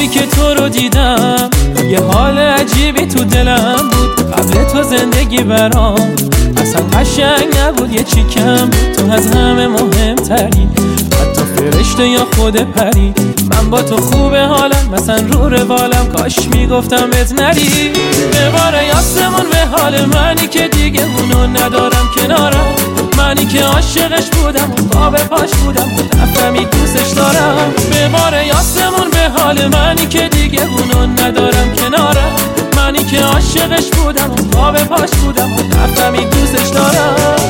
خوبی که تو رو دیدم یه حال عجیبی تو دلم بود. قبل تو زندگی برام اصلا قشنگ نبود، یه چی کم تو از همه مهمتری، حتی فرشته یا خود پری. من با تو خوبه حالم، مثلا رو روالم، کاش میگفتم بهت نری. بباره یاسمون به حال منی که دیگه اونو ندارم کنارم، منی که عاشقش بودم و پا به پاش بودم و نفهمی دوستش دارم. بباره یاسمون به حال منی که دیگه اونو ندارم کنارم، منی که عاشقش بودم و پا به پاش بودم و نفهمی دوستش دارم.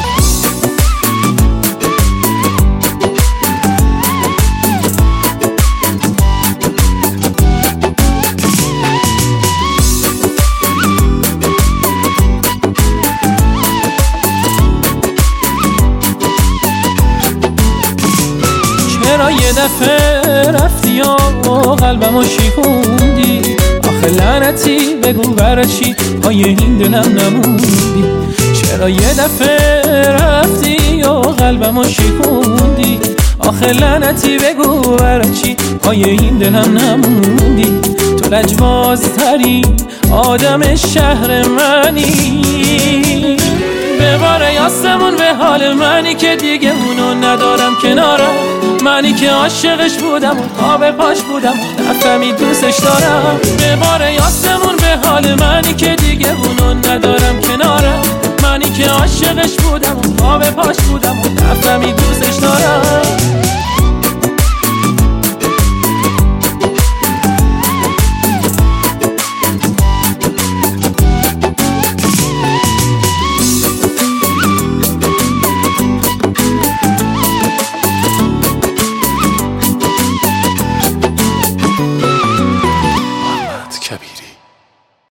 چرا یه دفعه رفتی و قلبمو شکوندی؟ آخه لعنتی بگو برای چی پای این دلم نموندی؟ چرا یه دفعه رفتی و قلبمو شکوندی؟ آخه لعنتی بگو برای چی پای این دلم نموندی؟ تو لجبازترین آدم شهر منی. بباره یاسمون به حال منی که دیگه اونو ندارم کنارم، منی که عاشقش بودم و پا به پاش بودم و نفهمی دوستش دارم. بباره یاسمون به حال منی که دیگه اونو ندارم کنارم، منی که عاشقش بودم و پا به پاش بودم و نفهمی دوستش دارم.